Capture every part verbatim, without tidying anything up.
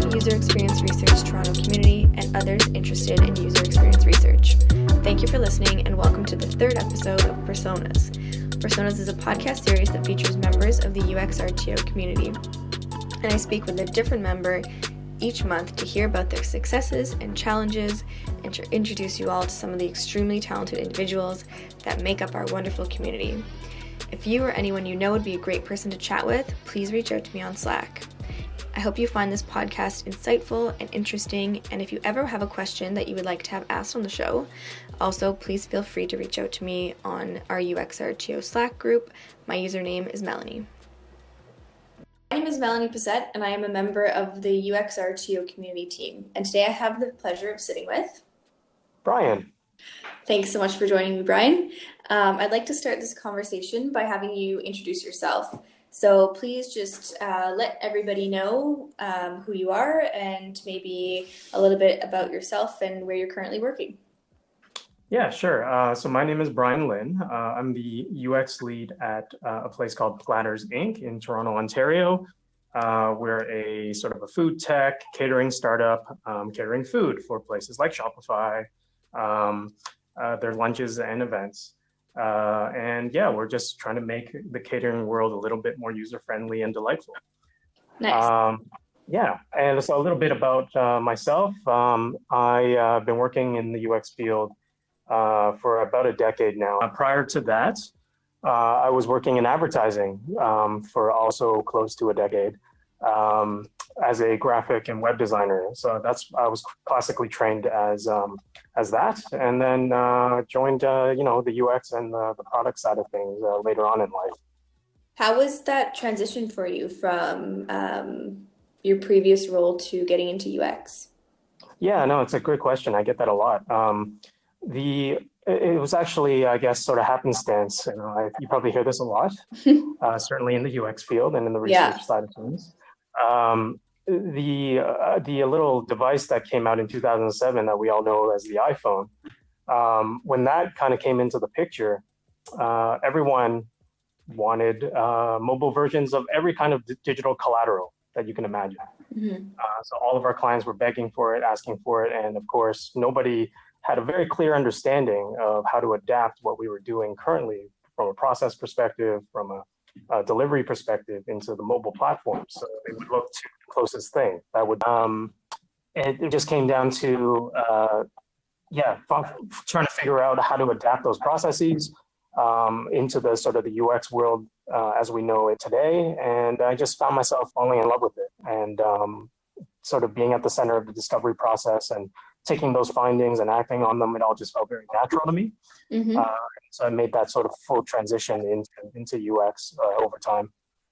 User Experience Research Toronto community, and others interested in user experience research. Thank you for listening, and welcome to the third episode of Personas. Personas is a podcast series that features members of the U X R T O community, and I speak with a different member each month to hear about their successes and challenges, and to introduce you all to some of the extremely talented individuals that make up our wonderful community. If you or anyone you know would be a great person to chat with, please reach out to me on Slack. I hope you find this podcast insightful and interesting, and if you ever have a question that you would like to have asked on the show, also please feel free to reach out to me on our U X R T O Slack group. My username is Melanie. My name is Melanie Passette, and I am a member of the U X R T O community team, and today I have the pleasure of sitting with Brian. Thanks so much for joining me, Brian. Um, I'd like to start this conversation by having you introduce yourself. So please just uh, let everybody know um, who you are and maybe a little bit about yourself and where you're currently working. Yeah, sure. Uh, so my name is Brian Lynn. Uh, I'm the U X lead at uh, a place called Platters Incorporated in Toronto, Ontario. Uh, we're a sort of a food tech catering startup, um, catering food for places like Shopify, um, uh, their lunches and events. Uh, and yeah, we're just trying to make the catering world a little bit more user-friendly and delightful. Nice. Um, yeah, and so a little bit about uh, myself. Um, I've uh, been working in the U X field uh, for about a decade now. Uh, prior to that, uh, I was working in advertising um, for also close to a decade um, as a graphic and web designer. So that's I was classically trained as um, as that, and then uh, joined uh, you know the U X and the, the product side of things uh, later on in life. How was that transition for you from um, your previous role to getting into U X? Yeah, no, it's a great question. I get that a lot. Um, the it was actually, I guess, sort of happenstance. You know, I, you probably hear this a lot, uh, certainly in the U X field and in the research Yeah. side of things. Um, the uh, the little device that came out in two thousand seven that we all know as the iPhone, um, when that kind of came into the picture, uh, everyone wanted uh, mobile versions of every kind of d- digital collateral that you can imagine. Mm-hmm. Uh, so all of our clients were begging for it, asking for it, and of course, nobody had a very clear understanding of how to adapt what we were doing currently from a process perspective, from a Uh, delivery perspective into the mobile platform. So they would look to the closest thing that would, um, it, it just came down to, uh, yeah, f- trying to figure out how to adapt those processes um, into the sort of the U X world uh, as we know it today. And I just found myself falling in love with it and um, sort of being at the center of the discovery process and taking those findings and acting on them. It all just felt very natural to me. Mm-hmm. Uh, so I made that sort of full transition into, into U X uh, over time.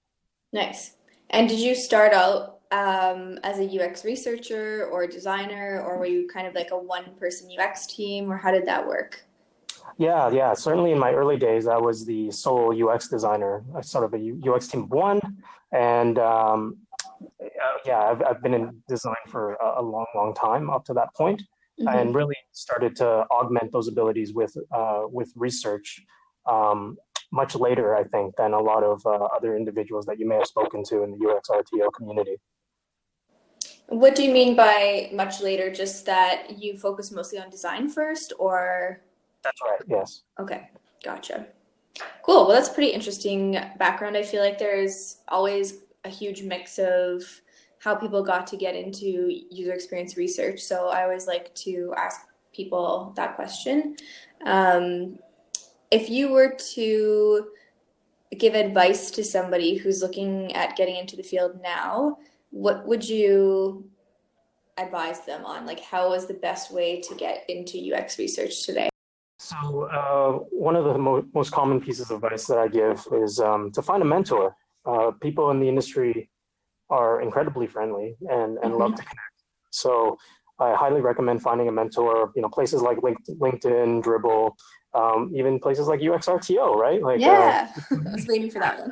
Nice. And did you start out um, as a U X researcher or designer, or were you kind of like a one-person U X team, or how did that work? Yeah, yeah. Certainly in my early days, I was the sole U X designer, uh, sort of a U X team of one. And um, uh, yeah, I've, I've been in design for a, a long, long time up to that point. Mm-hmm. And really started to augment those abilities with uh, with research um, much later, I think, than a lot of uh, other individuals that you may have spoken to in the U X R T O community. What do you mean by much later? Just that you focus mostly on design first, or? That's right, yes. Okay, gotcha. Cool. Well, that's a pretty interesting background. I feel like there's always a huge mix of how people got to get into user experience research. So I always like to ask people that question. Um, if you were to give advice to somebody who's looking at getting into the field now, what would you advise them on? Like, how is the best way to get into U X research today? So uh, one of the mo- most common pieces of advice that I give is um, to find a mentor. Uh, people in the industry are incredibly friendly and, and Mm-hmm. love to connect. So I highly recommend finding a mentor, you know, places like LinkedIn, Dribbble, um, even places like U X R T O, right? Like, Yeah, uh, I was waiting for that one.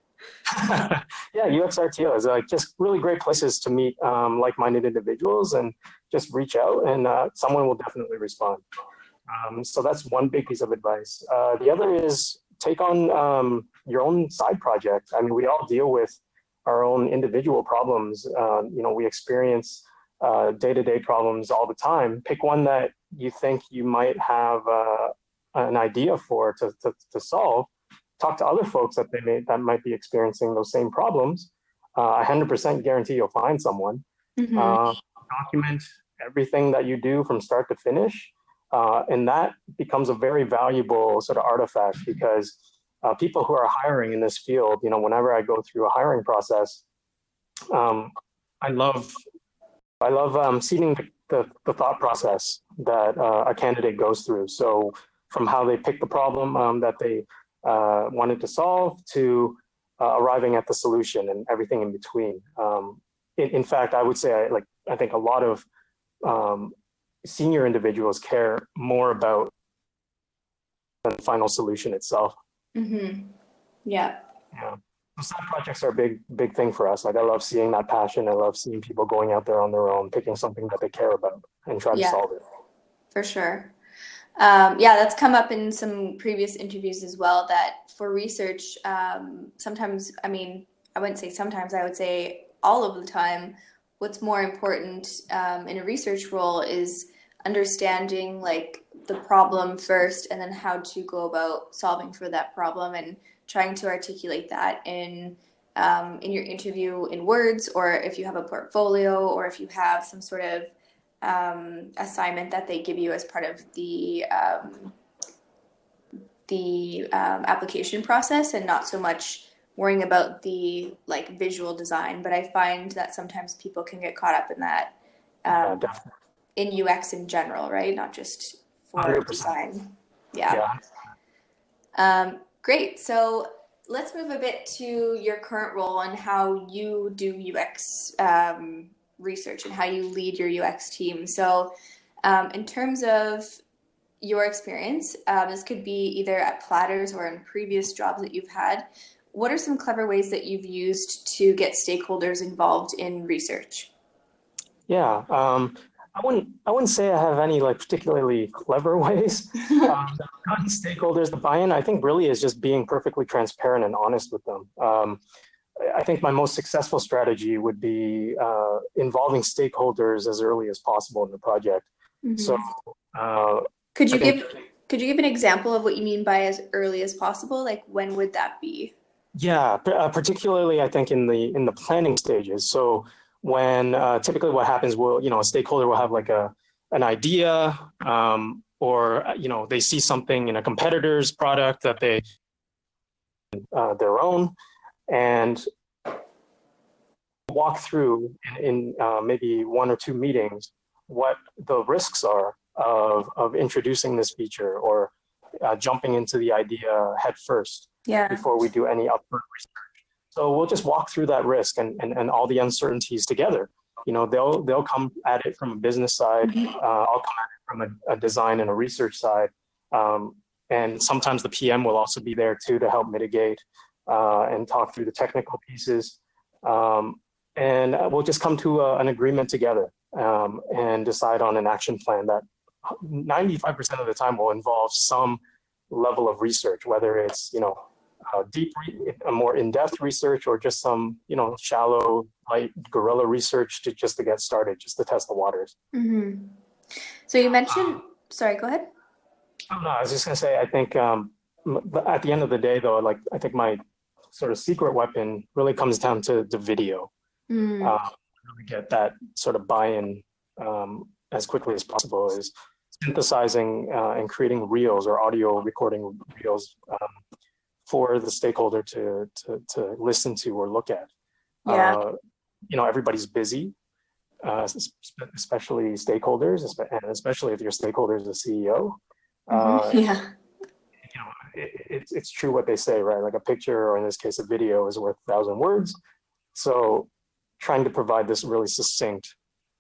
Yeah, U X R T O is like just really great places to meet um, like-minded individuals and just reach out and uh, someone will definitely respond. Um, so that's one big piece of advice. Uh, the other is take on um, your own side project. I mean, we all deal with our own individual problems. Uh, you know, we experience uh, day-to-day problems all the time. Pick one that you think you might have uh, an idea for to, to, to solve. Talk to other folks that they may, that might be experiencing those same problems. Uh, I one hundred percent guarantee you'll find someone. Mm-hmm. Uh, document everything that you do from start to finish. Uh, and that becomes a very valuable sort of artifact because uh, people who are hiring in this field, you know, whenever I go through a hiring process, um, I love, I love um, seeing the, the, the thought process that uh, a candidate goes through. So from how they pick the problem um, that they uh, wanted to solve to uh, arriving at the solution and everything in between. Um, in, in fact, I would say, I, like, I think a lot of um, senior individuals care more about the final solution itself. Mm-hmm. Yeah. Yeah. So side projects are a big, big thing for us. Like I love seeing that passion. I love seeing people going out there on their own, picking something that they care about and try Yeah, to solve it. for sure. Um, yeah, that's come up in some previous interviews as well, that for research, um, sometimes, I mean, I wouldn't say sometimes, I would say all of the time, what's more important um, in a research role is understanding like the problem first and then how to go about solving for that problem and trying to articulate that in um, in your interview in words, or if you have a portfolio, or if you have some sort of um, assignment that they give you as part of the um, the um, application process, and not so much worrying about the like visual design. But I find that sometimes people can get caught up in that um, Yeah, in U X in general, right? Not just for one hundred percent. design. Yeah. Yeah. Um, great. So let's move a bit to your current role and how you do U X um, research and how you lead your U X team. So um, in terms of your experience, um, this could be either at Platters or in previous jobs that you've had. What are some clever ways that you've used to get stakeholders involved in research? Yeah. Um, I wouldn't, I wouldn't say I have any like particularly clever ways. Um, gotten stakeholders to buy-in, I think really is just being perfectly transparent and honest with them. Um, I think my most successful strategy would be uh, involving stakeholders as early as possible in the project. Mm-hmm. So, uh, could you think, give could you give an example of what you mean by as early as possible? Like when would that be? Yeah, uh, particularly I think in the in the planning stages. So when uh, typically what happens will, you know, a stakeholder will have like a an idea, um, or you know, they see something in a competitor's product that they uh, their own, and walk through in, in uh, maybe one or two meetings what the risks are of of introducing this feature or uh, jumping into the idea head first. Yeah. Before we do any upfront research. So we'll just walk through that risk and, and, and all the uncertainties together. You know, they'll they'll come at it from a business side. Mm-hmm. uh, I'll come at it from a, a design and a research side. Um, and sometimes the P M will also be there too to help mitigate uh, and talk through the technical pieces. Um, and we'll just come to a, an agreement together um, and decide on an action plan that ninety-five percent of the time will involve some level of research, whether it's, you know, uh, deep, re- a more in-depth research or just some, you know, shallow, light guerrilla research to just to get started, just to test the waters. Mm-hmm. So you mentioned, uh, sorry, go ahead. Oh, no, I was just going to say, I think um, at the end of the day, though, like, I think my sort of secret weapon really comes down to the video. Mm. Uh, really get that sort of buy-in um, as quickly as possible is synthesizing uh, and creating reels or audio recording reels um, for the stakeholder to, to to listen to or look at. Yeah. Uh, you know, everybody's busy, uh, especially stakeholders, and especially if your stakeholder is a C E O. Mm-hmm. Uh, yeah. You know, it, it's it's true what they say, right? Like a picture, or in this case, a video, is worth a thousand words. So, trying to provide this really succinct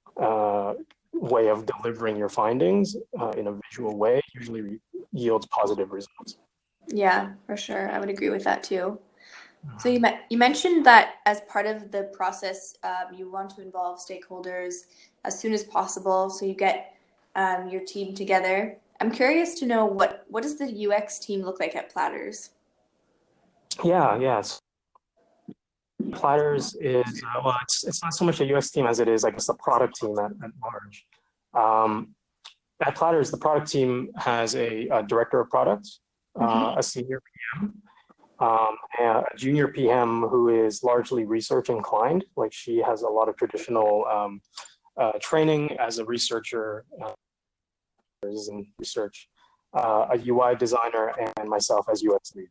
Uh, way of delivering your findings uh, in a visual way usually re- yields positive results. Yeah, for sure. I would agree with that too. So you me- you mentioned that as part of the process, um, you want to involve stakeholders as soon as possible. So you get um, your team together. I'm curious to know what what does the U X team look like at Platters? Yeah, yes. Platters is, uh, well, it's, it's not so much a U X team as it is, I guess, a product team at, at large. Um, at Platters, the product team has a, a director of product, uh, mm-hmm. a senior P M, um, and a junior P M who is largely research inclined. Like she has a lot of traditional um, uh, training as a researcher, uh, in research, uh, a U I designer, and myself as U X lead.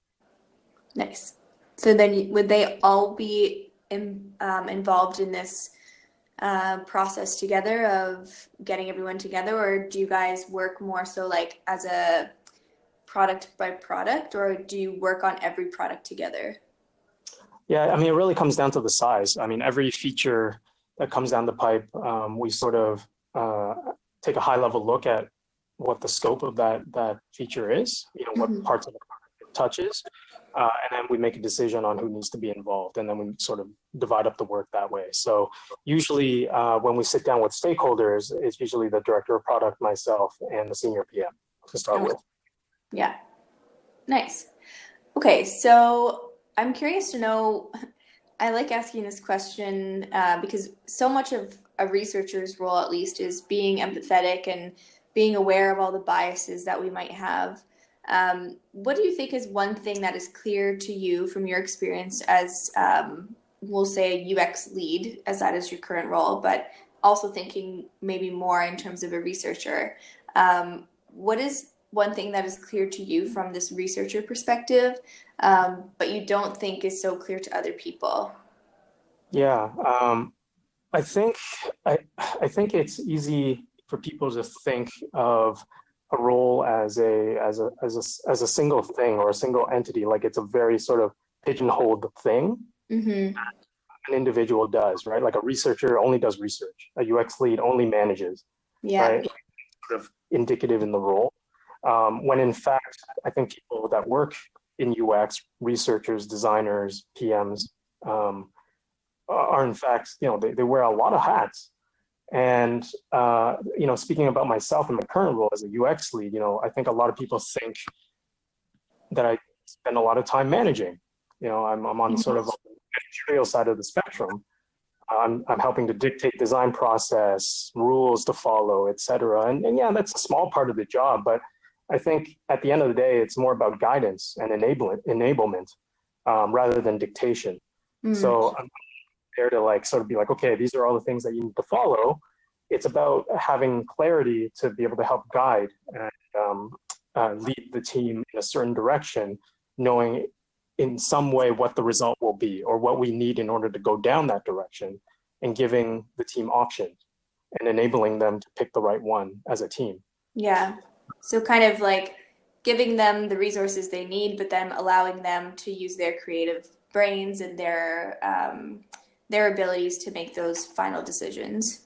Nice. So then would they all be in, um, involved in this uh, process together of getting everyone together, or do you guys work more so like as a product by product, or do you work on every product together? Yeah, I mean, it really comes down to the size. I mean, every feature that comes down the pipe, um, we sort of uh, take a high level look at what the scope of that that feature is, you know, what mm-hmm. parts of the product it touches, uh, and then we make a decision on who needs to be involved, and then we sort of divide up the work that way. So usually uh, when we sit down with stakeholders, it's usually the director of product, myself, and the senior P M to start with. Yeah, nice. Okay, so I'm curious to know, I like asking this question uh, because so much of a researcher's role, at least, is being empathetic and being aware of all the biases that we might have. Um, what do you think is one thing that is clear to you from your experience as, um, we'll say, a U X lead, as that is your current role, but also thinking maybe more in terms of a researcher? Um, what is one thing that is clear to you from this researcher perspective, um, but you don't think is so clear to other people? Yeah, um, I think I I think it's easy for people to think of a role as a as a as a as a single thing or a single entity, like it's a very sort of pigeonholed thing. Mm-hmm. An individual does, right? Like a researcher only does research. A U X lead only manages. Yeah. Right? Sort of indicative in the role. Um, when in fact, I think people that work in U X, researchers, designers, P Ms, um, are in fact, you know, they, they wear a lot of hats. And, uh, you know, speaking about myself in my current role as a U X lead, you know, I think a lot of people think that I spend a lot of time managing. You know, I'm, I'm on sort of the managerial side of the spectrum. I'm, I'm helping to dictate design process, rules to follow, et cetera. And, and yeah, that's a small part of the job, but I think at the end of the day, it's more about guidance and enablement, enablement um, rather than dictation. Mm. So I'm there to like sort of be like, okay, these are all the things that you need to follow. It's about having clarity to be able to help guide and um, uh, lead the team in a certain direction, knowing in some way what the result will be or what we need in order to go down that direction, and giving the team options and enabling them to pick the right one as a team. Yeah. So kind of like giving them the resources they need, but then allowing them to use their creative brains and their um, their abilities to make those final decisions.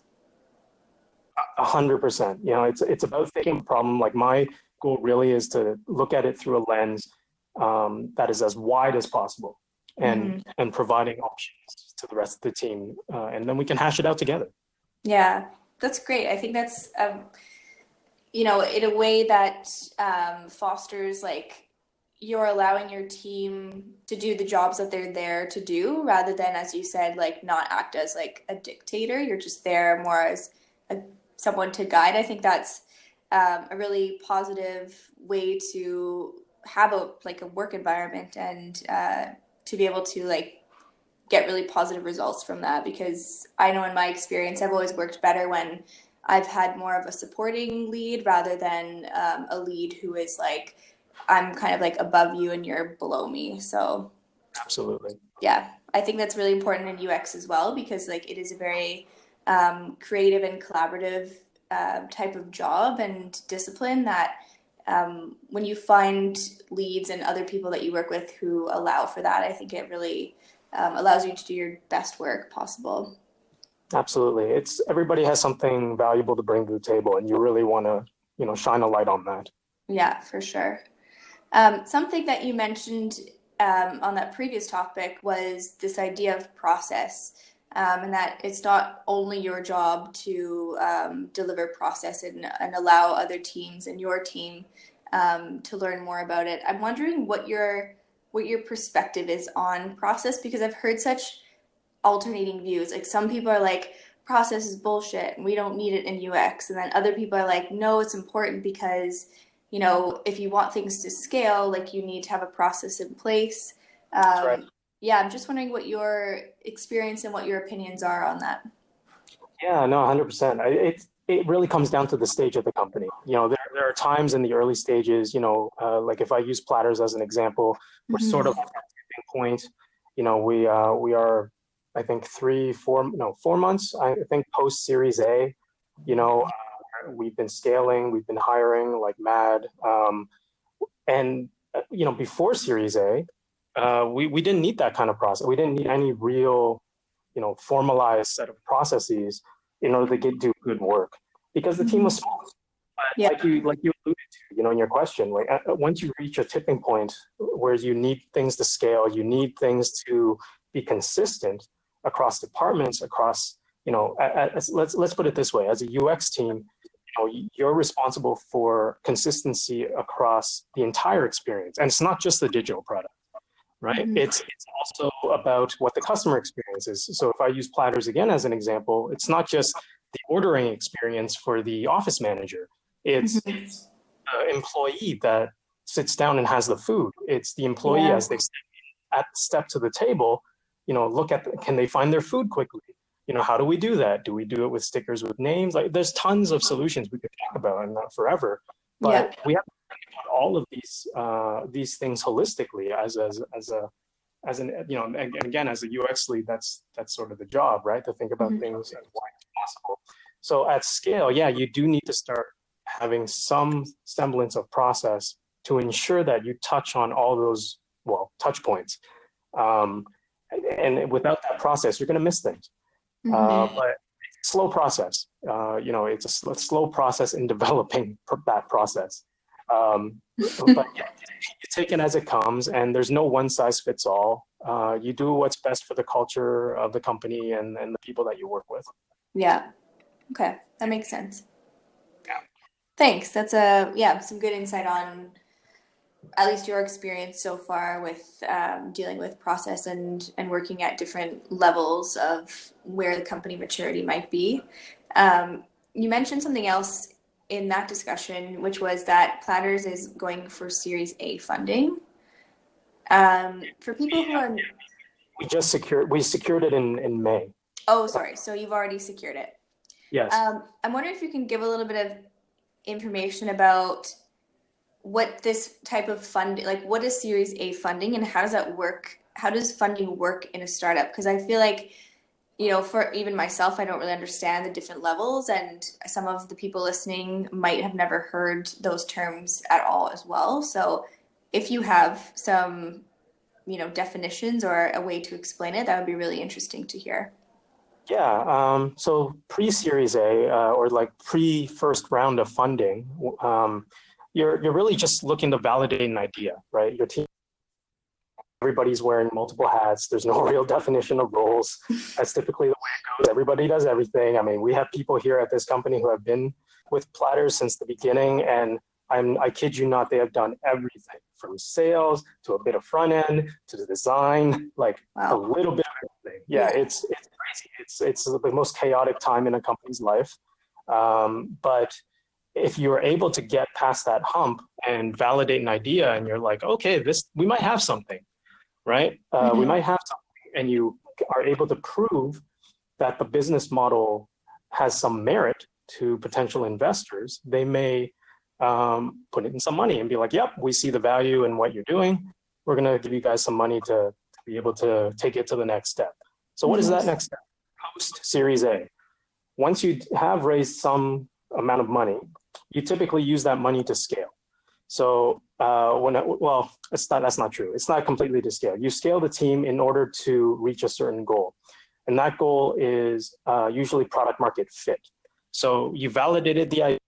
A hundred percent. You know, it's it's about thinking a problem. Like my goal really is to look at it through a lens um, that is as wide as possible, and mm-hmm. and providing options to the rest of the team, uh, and then we can hash it out together. Yeah, that's great. I think that's um, you know, in a way that um, fosters like you're allowing your team to do the jobs that they're there to do, rather than, as you said, like not act as like a dictator. You're just there more as a, someone to guide. I think that's um, a really positive way to have a like a work environment, and uh, to be able to like get really positive results from that. Because I know in my experience, I've always worked better when I've had more of a supporting lead rather than um, a lead who is like, I'm kind of like above you and you're below me. So absolutely. Yeah, I think that's really important in U X as well, because like it is a very um, creative and collaborative uh, type of job and discipline that um, when you find leads and other people that you work with who allow for that, I think it really um, allows you to do your best work possible. Absolutely. It's everybody has something valuable to bring to the table, and you really want to, you know, shine a light on that. Yeah, for sure. Um, something that you mentioned um, on that previous topic was this idea of process, um, and that it's not only your job to um, deliver process and, and allow other teams and your team um, to learn more about it. I'm wondering what your what your perspective is on process, because I've heard such alternating views. Like some people are like, process is bullshit and we don't need it in U X. And then other people are like, no, it's important because, you know, if you want things to scale, like you need to have a process in place. Um, That's right. Yeah, I'm just wondering what your experience and what your opinions are on that. Yeah, no, one hundred percent. I- It, it really comes down to the stage of the company. You know, there, there are times in the early stages, you know, uh, like if I use Platters as an example, we're sort of Mm-hmm. at that tipping point. You know, we uh, we are, I think, three, four, no, four months, I think, post Series A. You know, uh, we've been scaling, we've been hiring like mad. Um, and, uh, you know, before Series A, uh, we, we didn't need that kind of process. We didn't need any real, you know, formalized set of processes in order to get do good work because the team Mm-hmm. was small. But Yeah. like you like you alluded to, you know, in your question, like uh, once you reach a tipping point where you need things to scale, you need things to be consistent across departments, across, you know, as, let's let's put it this way: as a U X team, you know, you're responsible for consistency across the entire experience, and it's not just the digital product, right? Mm-hmm. It's it's also about what the customer experience is. So if I use Platters again as an example, it's not just the ordering experience for the office manager. It's Mm-hmm. the employee that sits down and has the food. It's the employee Yeah. as they step, at step to the table, you know, look at, the, can they find their food quickly? You know, how do we do that? Do we do it with stickers with names? Like there's tons of solutions we could talk about and not forever, Yeah. but we have to think about all of these, uh, these things holistically as, as, as a, as an, you know, and again, as a U X lead, that's, that's sort of the job, right? To think about Mm-hmm. things as wide as possible. So at scale, yeah, you do need to start having some semblance of process to ensure that you touch on all those, well, touch points. Um, and without that process, you're going to miss things. Mm-hmm. Uh, but it's a slow process. Uh, you know, it's a sl- slow process in developing that process. Um, but yeah, you take it as it comes, and there's no one size fits all. Uh, you do what's best for the culture of the company and, and the people that you work with. Yeah. Okay. That makes sense. Yeah. Thanks. That's a, yeah, some good insight on at least your experience so far with um, dealing with process and and working at different levels of where the company maturity might be. Um, you mentioned something else in that discussion, which was that Platters is going for Series A funding. Um, for people who are, We just secured, we secured it in, in May. oh, sorry, so you've already secured it. Yes. Um, I'm wondering if you can give a little bit of information about what this type of fund, like what is Series A funding and how does that work? How does funding work in a startup? Because I feel like, you know, for even myself, I don't really understand the different levels, and some of the people listening might have never heard those terms at all as well. So if you have some, you know, definitions or a way to explain it, that would be really interesting to hear. Yeah. Um, so pre-Series A uh, or like pre-first round of funding, um, you're you're really just looking to validate an idea, right? Your team, everybody's wearing multiple hats. There's no real definition of roles. That's typically the way it goes. Everybody does everything. I mean, we have people here at this company who have been with Platters since the beginning, and I'm I kid you not, they have done everything from sales to a bit of front end to the design, like a Wow. little bit of everything. Yeah, Yeah. it's it's crazy. It's it's the most chaotic time in a company's life. Um, but if you're able to get past that hump and validate an idea, and you're like, okay, this we might have something, right? Uh, we Mm-hmm. might have something, and you are able to prove that the business model has some merit to potential investors, they may um, put in some money and be like, yep, we see the value in what you're doing. We're going to give you guys some money to, to be able to take it to the next step. So what is that Mm-hmm. next step? Post Series A. Once you have raised some amount of money, you typically use that money to scale. So uh, when it, well, it's not, that's not true. It's not completely to scale. You scale the team in order to reach a certain goal. And that goal is uh, usually product market fit. So you validated the idea.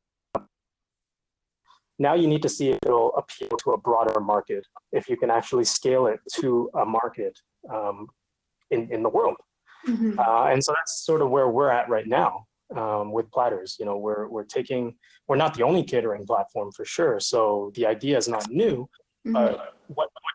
Now you need to see if it'll appeal to a broader market, if you can actually scale it to a market um, in, in the world. Mm-hmm. Uh, and so that's sort of where we're at right now um, with Platters. You know, we're, we're taking, we're not the only catering platform for sure. So the idea is not new. Mm-hmm. Uh, what, what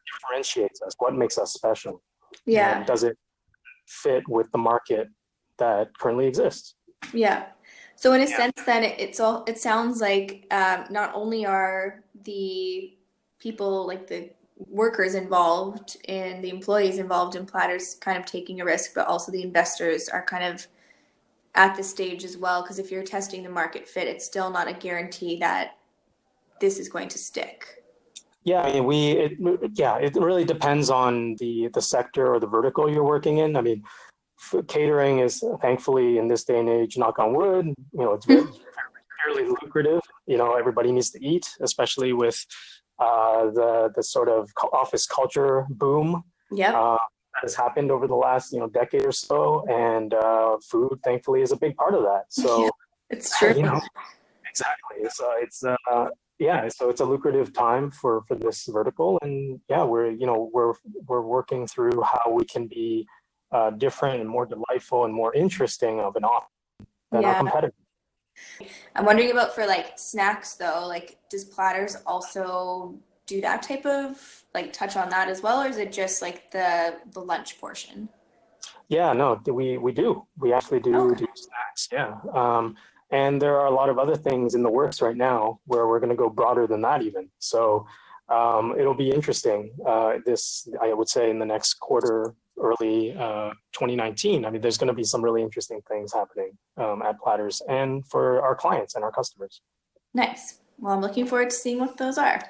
differentiates us? What makes us special? Yeah. And does it fit with the market that currently exists? Yeah. So in a Yeah. sense, then it, it's all. It sounds like um, not only are the people, like the workers involved and the employees involved in Platters kind of taking a risk, but also the investors are kind of at this stage as well. Because if you're testing the market fit, it's still not a guarantee that this is going to stick. Yeah, I mean, we, it, yeah, it really depends on the, the sector or the vertical you're working in. I mean, f- catering is thankfully in this day and age, knock on wood, you know, it's very, fairly lucrative. You know, everybody needs to eat, especially with uh, the, the sort of office culture boom. Yep. Uh, that has happened over the last, you know, decade or so. And uh, food, thankfully, is a big part of that. So, yeah, it's true. You know, exactly. So it's, uh, yeah, so it's a lucrative time for, for this vertical. And yeah, we're, you know, we're, we're working through how we can be uh, different and more delightful and more interesting of an offer than Yeah. our competitors. I'm wondering about for like snacks though, like does Platters also do that type of like touch on that as well, or is it just like the the lunch portion? Yeah, no, we we do. We actually do Okay. do snacks. Yeah, um, and there are a lot of other things in the works right now where we're going to go broader than that even. So um, it'll be interesting. Uh, this I would say in the next quarter, early uh, twenty nineteen. I mean, there's going to be some really interesting things happening um, at Platters and for our clients and our customers. Nice. Well, I'm looking forward to seeing what those are.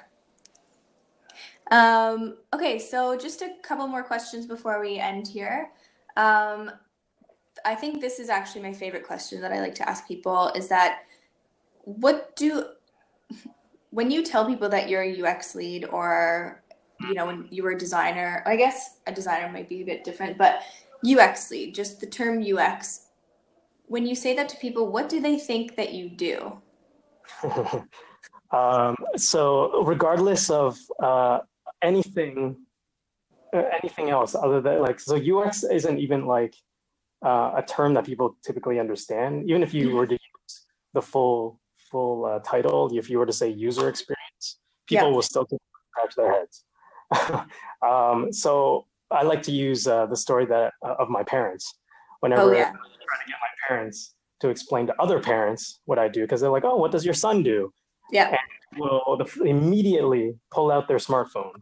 Um, okay, so just a couple more questions before we end here. Um, I think this is actually my favorite question that I like to ask people is that what do, when you tell people that you're a U X lead or, you know, when you were a designer, I guess a designer might be a bit different, but U X lead, just the term U X, when you say that to people, what do they think that you do? um, so regardless of uh, anything, uh, anything else other than like, so U X isn't even like uh, a term that people typically understand. Even if you were to use the full full uh, title, if you were to say user experience, people Yeah. will still scratch their heads. um, so I like to use uh, the story that uh, of my parents whenever Oh, yeah. I try to get my parents to explain to other parents what I do, because they're like, "Oh, what does your son do?" Yeah. And will the, immediately pull out their smartphone,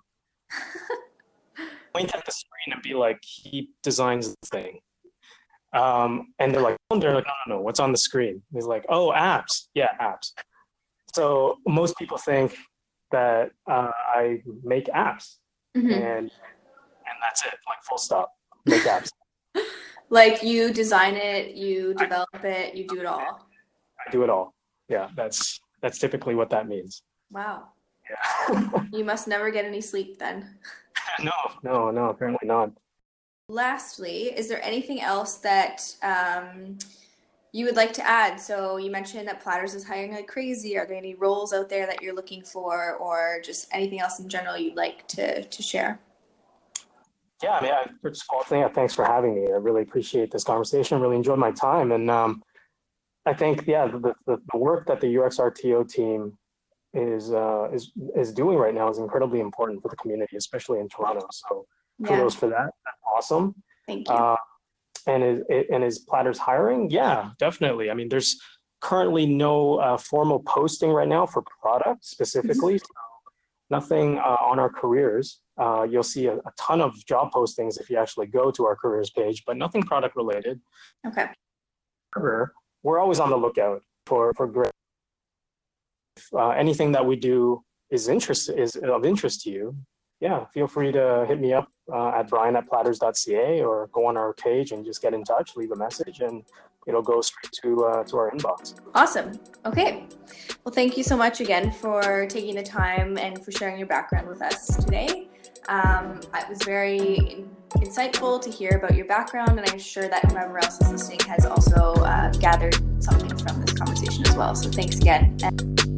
point at the screen, and be like, "He designs the thing." Um, and they're like, oh, they're like, "No, no, no. What's on the screen?" He's like, "Oh, apps. Yeah, apps." So most people think that uh, I make apps, Mm-hmm. and and that's it. Like full stop. Make apps. Like you design it, you develop I, it, you do it all. I do it all. Yeah, that's that's typically what that means. Wow. Yeah. You must never get any sleep then. No, no, no, apparently not. Lastly, is there anything else that um, you would like to add? So you mentioned that Platters is hiring like crazy. Are there any roles out there that you're looking for, or just anything else in general you'd like to to share? Yeah, I mean, I, first of all, yeah, thanks for having me. I really appreciate this conversation. Really enjoyed my time, and um, I think, yeah, the, the the work that the U X R T O team is uh, is is doing right now is incredibly important for the community, especially in Toronto. So kudos yeah. for that. That's awesome. Thank you. Uh, and is and is Platters hiring? Yeah, definitely. I mean, there's currently no uh, formal posting right now for product specifically. So nothing uh, on our careers. Uh, you'll see a, a ton of job postings if you actually go to our careers page, but nothing product related. Okay. We're always on the lookout for for great. Uh, anything that we do is interest is of interest to you. Yeah, feel free to hit me up uh, at brian at platters dot c a or go on our page and just get in touch, leave a message, and it'll go straight to uh, to our inbox. Awesome. Okay. Well, thank you so much again for taking the time and for sharing your background with us today. Um, it was very insightful to hear about your background, and I'm sure that whoever else is listening has also uh, gathered something from this conversation as well. So thanks again.